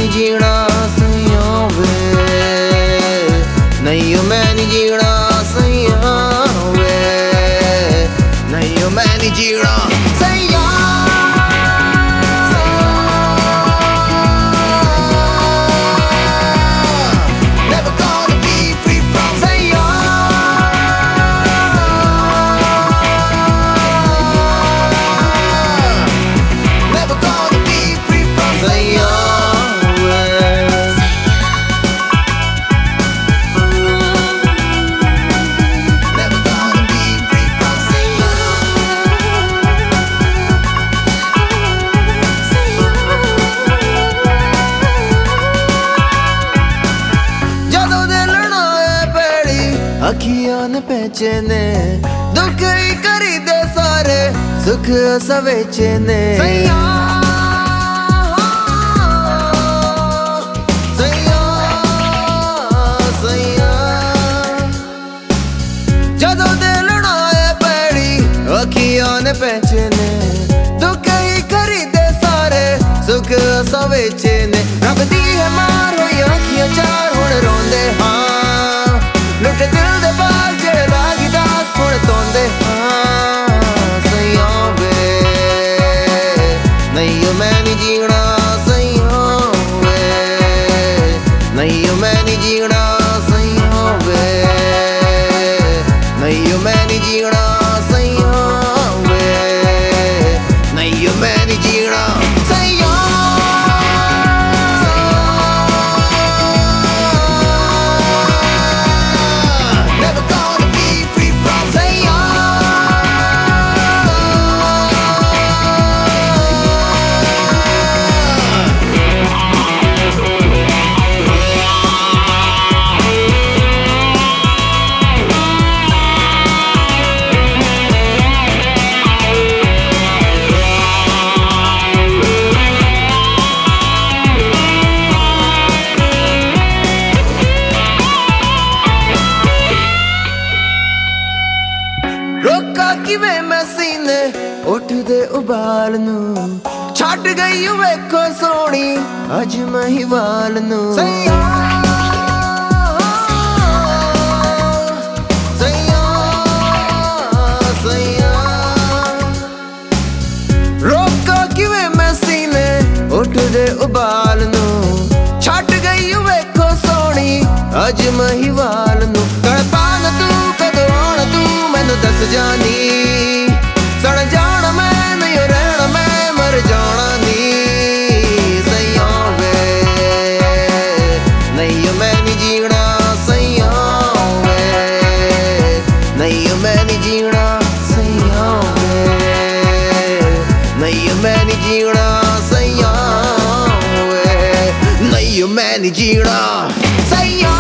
नहीं जीना सैया वे, नहीं मैं नहीं जीना सैया वे, नहीं मैं नहीं जीना सैया। अखियां ने पहचे ने दुख ही करी दे सारे सुख सवेचे ने सैया सैया सैया जदों दिल नाए पैड़ी अखियां ने पहचे ने दुख ही करी दे सारे सुख सवेचे ने रब दी है मार होई अखियां चार हुण रोंदे हां लुट दिल दे बाल जे लागी दाग हुण तोंदे हां सैया वे, नहीं मैं नहीं जीना सैया वे, नहीं मैं नहीं जीना सैया वे, नहीं मैं नहीं जीना सैया वे, नहीं मैं नहीं जीना सैया। रोका किवें मैं सीने उठदे उबाल नूं छड्ड गई वेखो सोहणी अज महिवाल नूं सैया सैया सैया रोका किवें मैं सीने उठदे उबाल नूं छड्ड गई वेखो सोहणी अज महिवाल नूं तड़पान तू कदों आउण तू मैनू दस जानी सड़ जाना मैं नहीं रहना मैं मर जाना नी सैया वे, नहीं मैं नहीं जीना सैया वे, नहीं मैं नहीं जीना सैया वे, नहीं मैं नहीं जीना सैया वे, नहीं मैं नहीं जीना सैया।